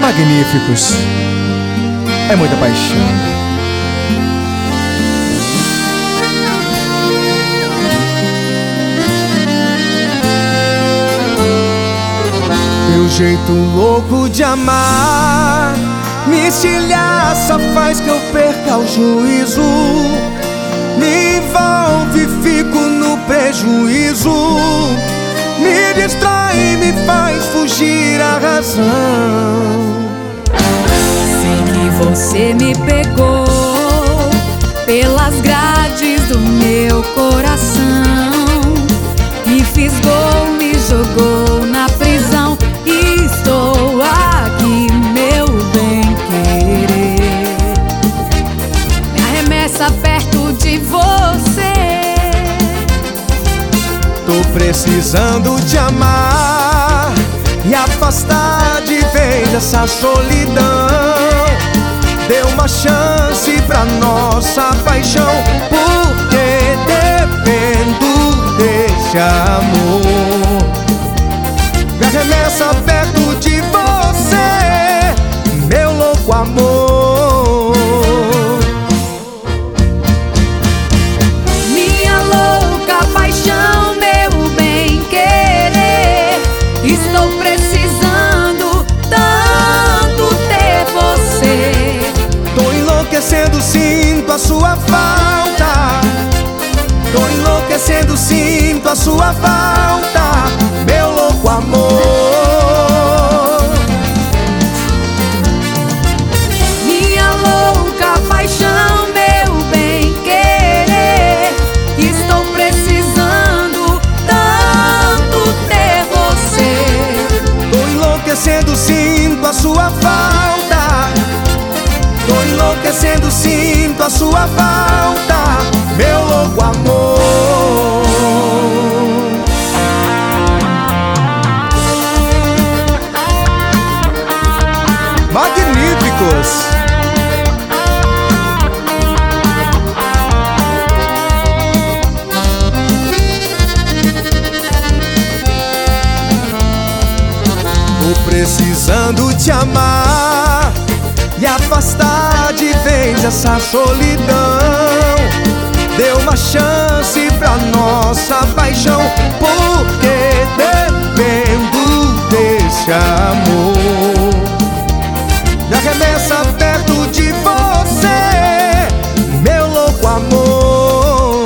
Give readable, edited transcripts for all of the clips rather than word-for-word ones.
Magníficos. É muita paixão. Teu jeito louco de amar me estilhaça, faz que eu perca o juízo. Me envolve, fico no prejuízo. Me distrai, me faz fugir a razão. Sei que você me pegou pelas grades do meu coração, me fisgou, me jogou na prisão. E estou aqui, meu bem-querer. Me arremessa perto de você. Tô precisando te amar e afastar de vez essa solidão. Dê uma chance pra nossa paixão, porque dependo desse amor. Me arremessa perto de você, meu louco amor. Minha louca paixão, meu bem-querer. Estou precisando tanto ter você. Tô enlouquecendo, sinto a sua falta. Tô enlouquecendo, sinto a sua falta, meu louco amor. Minha louca paixão, meu bem-querer. Estou precisando tanto ter você. Tô enlouquecendo, sinto a sua falta. Tô enlouquecendo, sinto a sua falta, meu louco amor. Magníficos. Tô precisando te amar e afastar de vez essa solidão. Dê uma chance pra nossa paixão, porque dependo desse amor. Me arremessa perto de você, meu louco amor.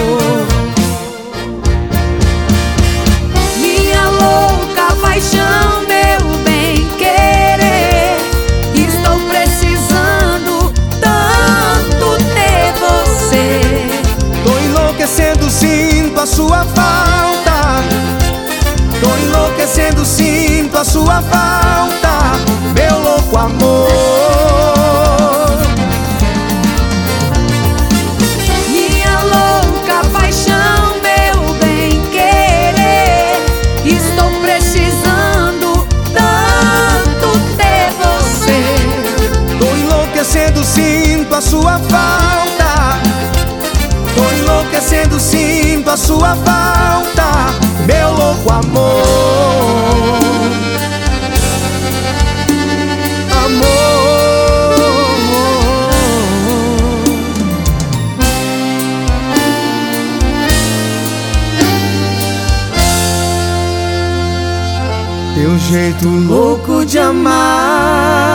Minha louca paixão, meu bem-querer. Estou precisando tanto ter você. Tô enlouquecendo, sinto a sua falta. Tô enlouquecendo, sinto a sua falta, meu louco amor. Minha louca paixão, meu bem-querer. Estou precisando tanto ter você. Tô enlouquecendo, sinto a sua falta. Tô enlouquecendo, sinto a sua falta, meu louco amor. Amor. Teu jeito louco de amar